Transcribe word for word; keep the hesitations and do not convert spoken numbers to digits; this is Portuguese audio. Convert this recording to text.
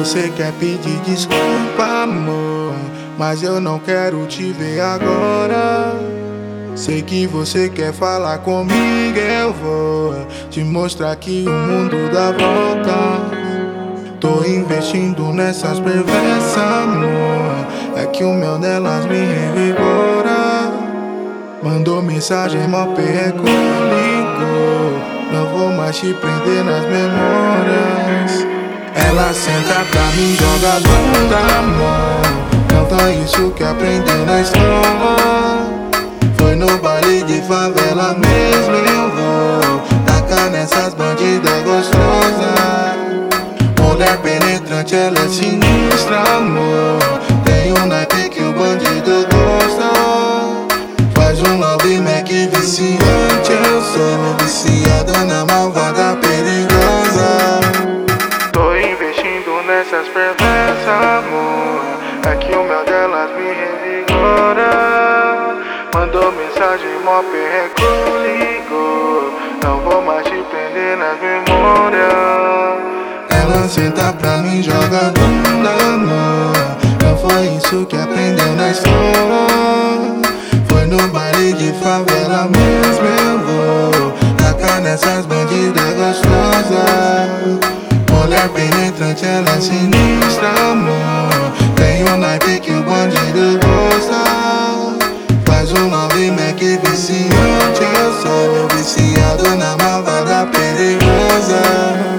você quer pedir desculpa, amor, mas eu não quero te ver agora. Sei que você quer falar comigo, eu vou te mostrar que o mundo dá volta. Tô investindo nessas perversas, amor, é que o mel delas me revigora. Mandou mensagem, mó perreco, ligou, não vou mais te prender nas memórias. Ela senta pra mim, joga bunda, amor, canta isso que aprendeu na escola. Foi no baile de favela mesmo, eu vou tacar nessas bandidas gostosas. Mulher penetrante, ela é sinistra, amor, tem um naipe que o bandido gosta. Faz um love mac viciante, eu sou viciado na malvada perigosa. Tô investindo nessas perversas, amor, é que o mel delas me revigora. Mandou mensagem, mó perreco, ligou, não vou mais te prender nas memórias. Ela senta pra mim, joga bunda, amor, não foi isso que aprendeu na escola. Foi no baile de favela mesmo, eu vou tacar nessas bandidas gostosas. Mulher penetrante, ela é sinistra, amor, tem um naipe que o bandido gosta. Faz um love mac viciante, eu sou viciado na malvada perigosa.